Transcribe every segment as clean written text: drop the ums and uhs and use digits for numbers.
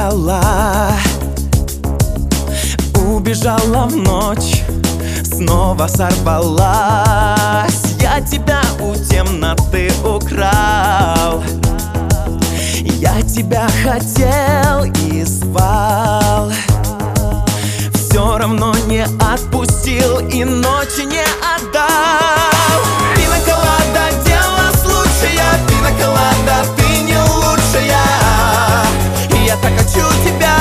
убежала, убежала в ночь, снова сорвалась. Я тебя у темноты украл, я тебя хотел и звал, все равно не отпустил и ночи не отдал. Пинаколада, дело случая, пинаколада, ты не лучшая, и я так хочу тебя.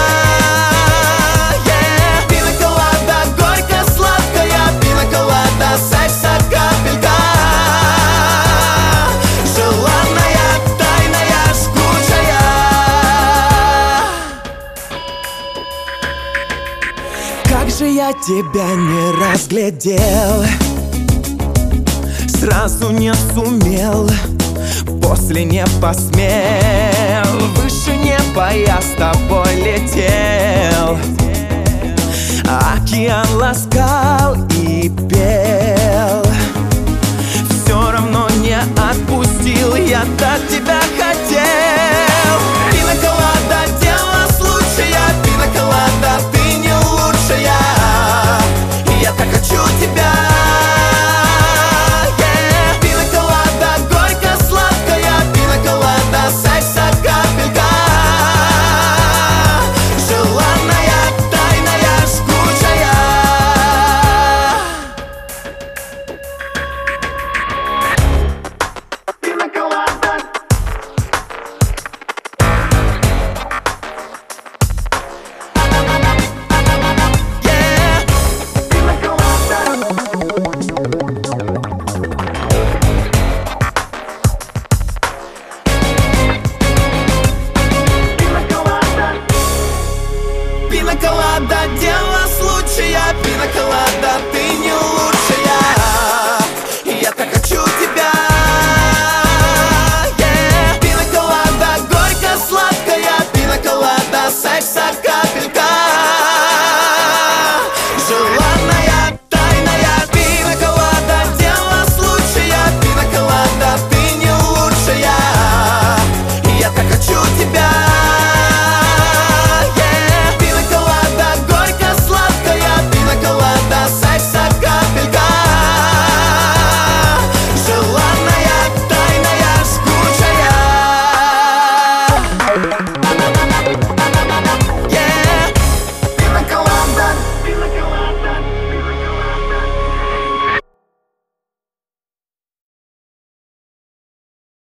Пинаколада, горько-сладкая, пинаколада, секса капелька, желанная, тайная, жгучая. Как же я тебя не разглядел, сразу не сумел, после не посмел. Выше неба я с тобой летел, океан ласкал и пел.